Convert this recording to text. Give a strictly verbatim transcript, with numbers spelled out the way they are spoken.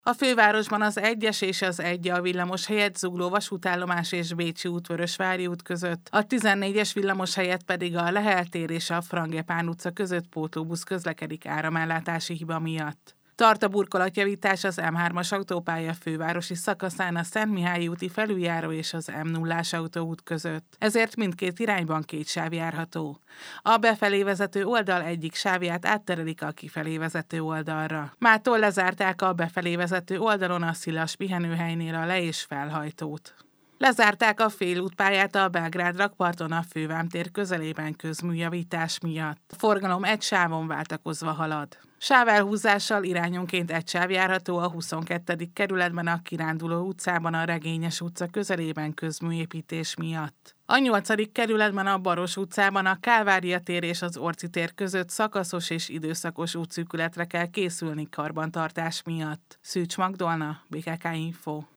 A fővárosban az egyes és az egy a villamos helyett Zugló vasútállomás és Bécsi út Vörösvári út között, a tizennégyes villamos helyett pedig a Lehel tér és a Frangepán utca között pótlóbusz közlekedik áramellátási hiba miatt. Tart a burkolatjavítás az M hármas autópálya fővárosi szakaszán a Szentmihályi úti felüljáró és az M nullás autóút között, ezért mindkét irányban két sáv járható. A befelé vezető oldal egyik sávját átterelik a kifelé vezető oldalra. Mától lezárták a befelé vezető oldalon a Szilas pihenőhelynél a le- és felhajtót. Lezárták a félútpályát a Belgrád-rakparton a Fővámtér közelében közműjavítás miatt. A forgalom egy sávon váltakozva halad. Sávelhúzással irányonként egy sáv járható a huszonkettedik kerületben a Kiránduló utcában a Regényes utca közelében közműépítés miatt. A nyolcadik kerületben a Baros utcában a Kálvária tér és az Orci tér között szakaszos és időszakos útszűkületre kell készülni karbantartás miatt. Szűcs Magdolna, bé ká ká Info.